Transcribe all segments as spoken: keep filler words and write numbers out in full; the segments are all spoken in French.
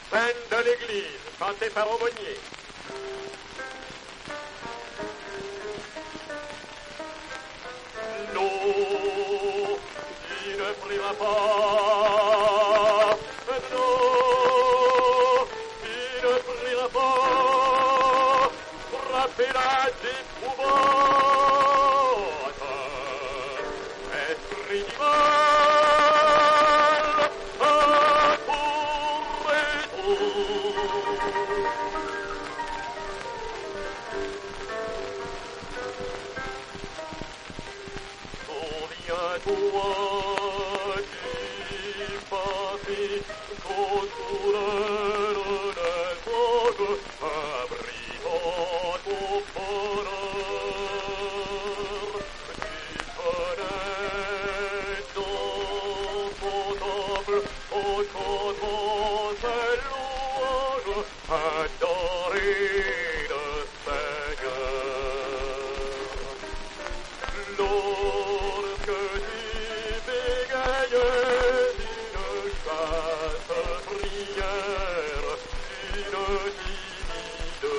Scène de l'église, chantée par Aumônier. Non, il ne priera pas. Non, il ne priera pas. Frappez-la d'épouvante. Esprit du mal, accourez tous. Souviens-toi du passé, contourneur de l'époque, abritant ton bonheur. Tu connais dans ton temple, au chantant ses louanges, adoré le Seigneur. Lorsque tu bégayais d'une chaste prière, une timide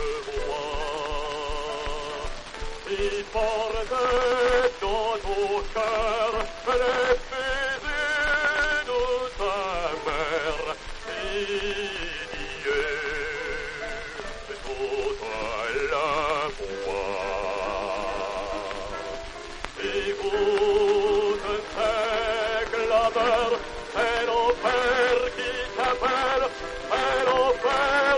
voix, il portait dans ton cœur les baisers de ta mère, Dieu, toute la foi. Écoute, c'est clameur, c'est l'enfer qui t'appelle, c'est l'enfer.